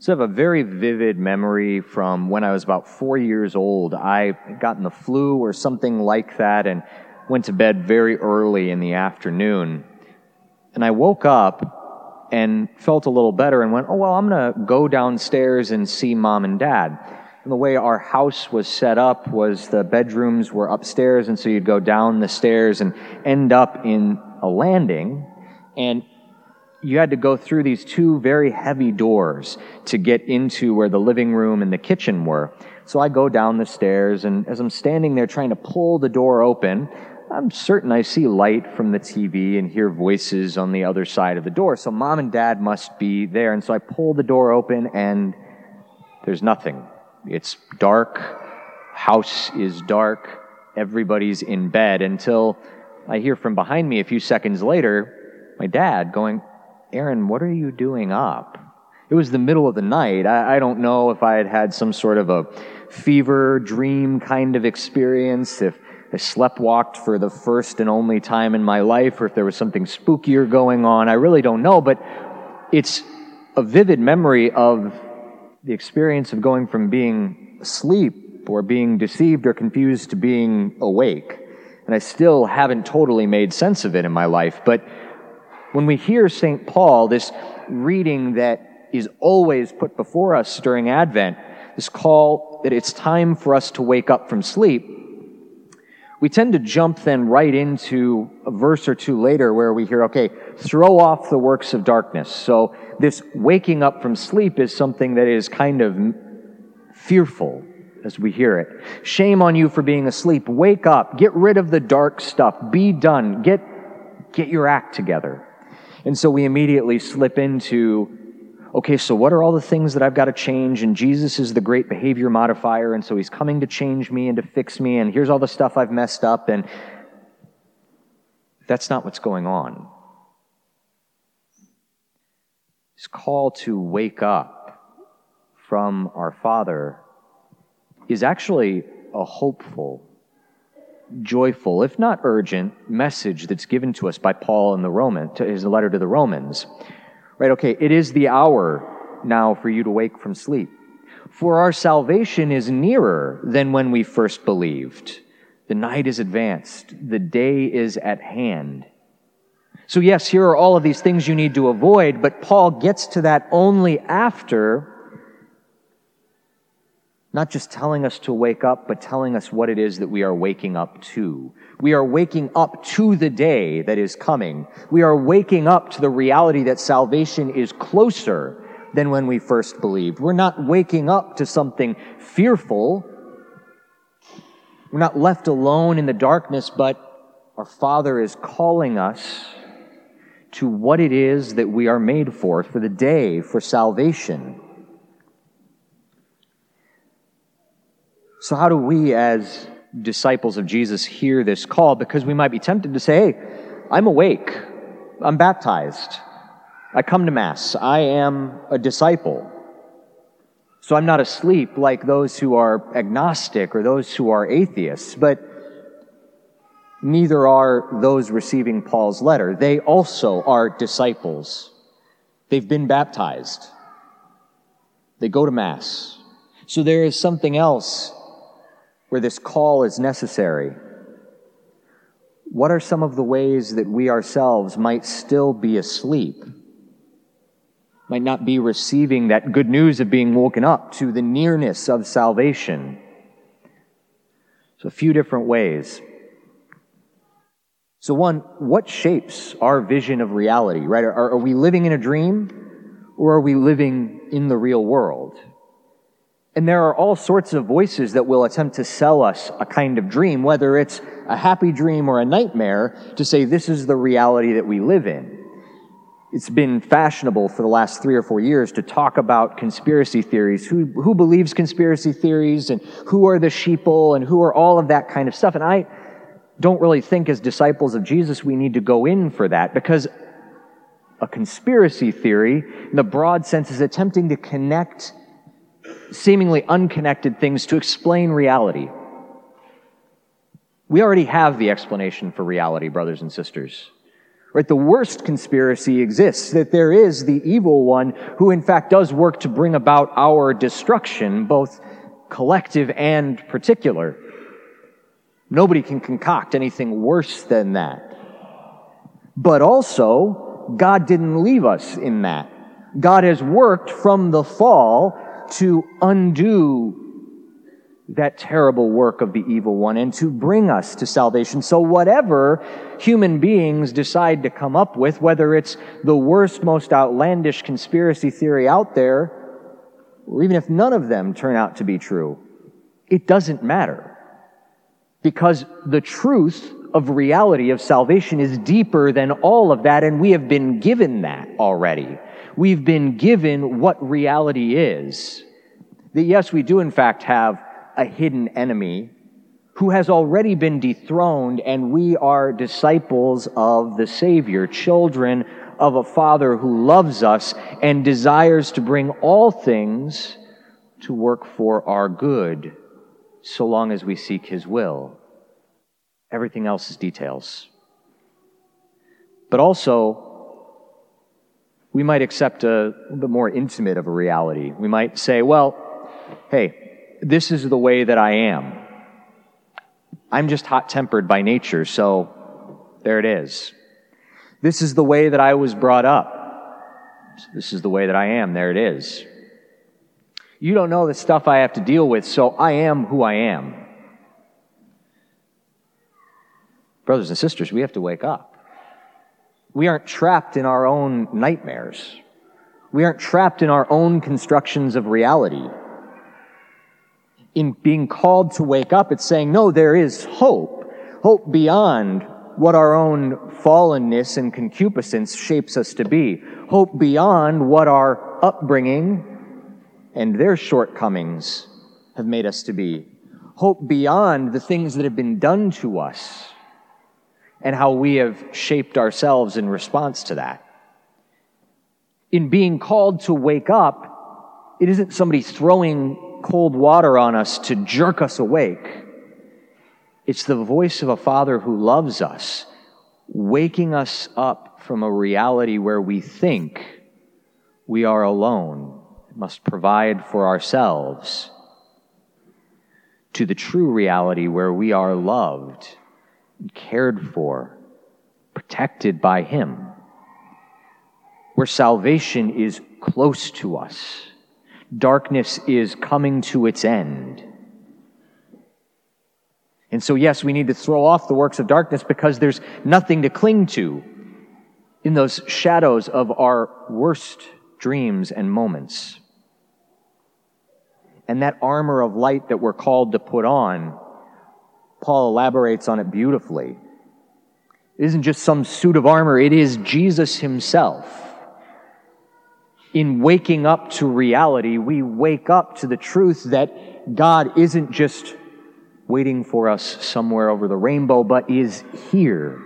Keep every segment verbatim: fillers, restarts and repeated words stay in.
So I have a very vivid memory from when I was about four years old. I had gotten the flu or something like that and went to bed very early in the afternoon. And I woke up and felt a little better and went, oh, well, I'm going to go downstairs and see Mom and Dad. And the way our house was set up was the bedrooms were upstairs, and so you'd go down the stairs and end up in a landing, and you had to go through these two very heavy doors to get into where the living room and the kitchen were. So I go down the stairs, and as I'm standing there trying to pull the door open, I'm certain I see light from the T V and hear voices on the other side of the door. So Mom and Dad must be there. And so I pull the door open, and there's nothing. It's dark. House is dark. Everybody's in bed until I hear from behind me a few seconds later, my dad going, Aaron, what are you doing up? It was the middle of the night. I, I don't know if I had had some sort of a fever, dream kind of experience, if I sleptwalked for the first and only time in my life, or if there was something spookier going on. I really don't know, but it's a vivid memory of the experience of going from being asleep or being deceived or confused to being awake. And I still haven't totally made sense of it in my life, but when we hear Saint Paul, this reading that is always put before us during Advent, this call that it's time for us to wake up from sleep, we tend to jump then right into a verse or two later where we hear, okay, throw off the works of darkness. So this waking up from sleep is something that is kind of fearful as we hear it. Shame on you for being asleep. Wake up. Get rid of the dark stuff. Be done. Get, get your act together. And so we immediately slip into, okay, so what are all the things that I've got to change? And Jesus is the great behavior modifier, and so he's coming to change me and to fix me, and here's all the stuff I've messed up, and that's not what's going on. This call to wake up from our Father is actually a hopeful, joyful, if not urgent, message that's given to us by Paul in the Roman, to his letter to the Romans. Right, okay, it is the hour now for you to wake from sleep. For our salvation is nearer than when we first believed. The night is advanced. The day is at hand. So yes, here are all of these things you need to avoid, but Paul gets to that only after not just telling us to wake up, but telling us what it is that we are waking up to. We are waking up to the day that is coming. We are waking up to the reality that salvation is closer than when we first believed. We're not waking up to something fearful. We're not left alone in the darkness, but our Father is calling us to what it is that we are made for, for the day, for salvation. So how do we, as disciples of Jesus, hear this call? Because we might be tempted to say, hey, I'm awake. I'm baptized. I come to Mass. I am a disciple. So I'm not asleep like those who are agnostic or those who are atheists. But neither are those receiving Paul's letter. They also are disciples. They've been baptized. They go to Mass. So there is something else where this call is necessary. What are some of the ways that we ourselves might still be asleep? Might not be receiving that good news of being woken up to the nearness of salvation? So a few different ways. So one, what shapes our vision of reality, right? Are, are we living in a dream, or are we living in the real world? And there are all sorts of voices that will attempt to sell us a kind of dream, whether it's a happy dream or a nightmare, to say this is the reality that we live in. It's been fashionable for the last three or four years to talk about conspiracy theories. Who, who believes conspiracy theories, and who are the sheeple, and who are all of that kind of stuff. And I don't really think as disciples of Jesus we need to go in for that, because a conspiracy theory, in the broad sense, is attempting to connect seemingly unconnected things to explain reality. We already have the explanation for reality, brothers and sisters. Right? The worst conspiracy exists, that there is the evil one who in fact does work to bring about our destruction, both collective and particular. Nobody can concoct anything worse than that. But also, God didn't leave us in that. God has worked from the fall to undo that terrible work of the evil one and to bring us to salvation. So whatever human beings decide to come up with, whether it's the worst, most outlandish conspiracy theory out there, or even if none of them turn out to be true, it doesn't matter. Because the truth of reality of salvation is deeper than all of that, and we have been given that already. We've been given what reality is. That yes, we do in fact have a hidden enemy who has already been dethroned, and we are disciples of the Savior, children of a Father who loves us and desires to bring all things to work for our good, so long as we seek His will. Everything else is details. But also, we might accept a little bit more intimate of a reality. We might say, well, hey, this is the way that I am. I'm just hot-tempered by nature, so there it is. This is the way that I was brought up. So this is the way that I am. There it is. You don't know the stuff I have to deal with, so I am who I am. Brothers and sisters, we have to wake up. We aren't trapped in our own nightmares. We aren't trapped in our own constructions of reality. In being called to wake up, it's saying, no, there is hope. Hope beyond what our own fallenness and concupiscence shapes us to be. Hope beyond what our upbringing and their shortcomings have made us to be. Hope beyond the things that have been done to us and how we have shaped ourselves in response to that. In being called to wake up, it isn't somebody throwing cold water on us to jerk us awake. It's the voice of a Father who loves us, waking us up from a reality where we think we are alone, must provide for ourselves, to the true reality where we are loved, cared for, protected by Him, where salvation is close to us. Darkness is coming to its end. And so, yes, we need to throw off the works of darkness because there's nothing to cling to in those shadows of our worst dreams and moments. And that armor of light that we're called to put on, Paul elaborates on it beautifully. It isn't just some suit of armor, it is Jesus Himself. In waking up to reality, we wake up to the truth that God isn't just waiting for us somewhere over the rainbow, but is here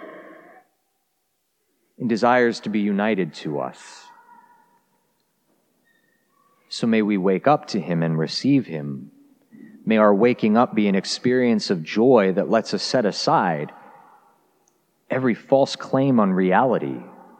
and desires to be united to us. So may we wake up to Him and receive Him. May our waking up be an experience of joy that lets us set aside every false claim on reality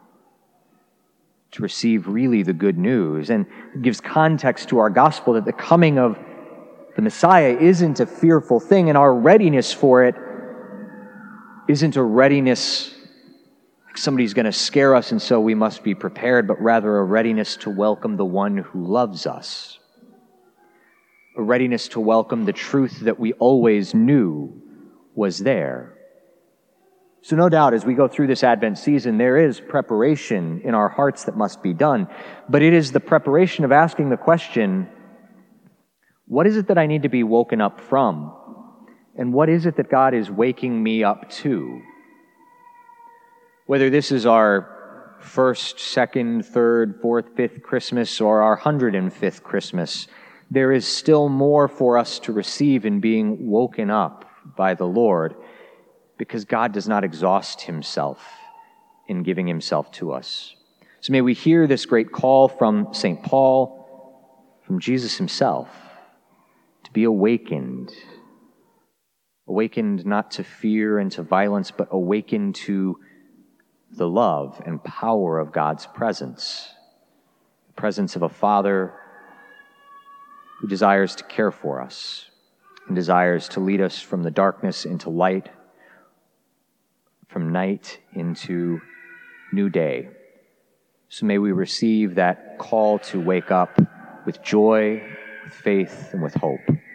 to receive really the good news, and gives context to our gospel that the coming of the Messiah isn't a fearful thing, and our readiness for it isn't a readiness like somebody's going to scare us and so we must be prepared, but rather a readiness to welcome the one who loves us. A readiness to welcome the truth that we always knew was there. So no doubt, as we go through this Advent season, there is preparation in our hearts that must be done. But it is the preparation of asking the question, what is it that I need to be woken up from? And what is it that God is waking me up to? Whether this is our first, second, third, fourth, fifth Christmas or our one hundred fifth Christmas, there is still more for us to receive in being woken up by the Lord, because God does not exhaust Himself in giving Himself to us. So may we hear this great call from Saint Paul, from Jesus Himself, to be awakened. Awakened not to fear and to violence, but awakened to the love and power of God's presence, the presence of a Father who desires to care for us and desires to lead us from the darkness into light, from night into new day. So may we receive that call to wake up with joy, with faith, and with hope.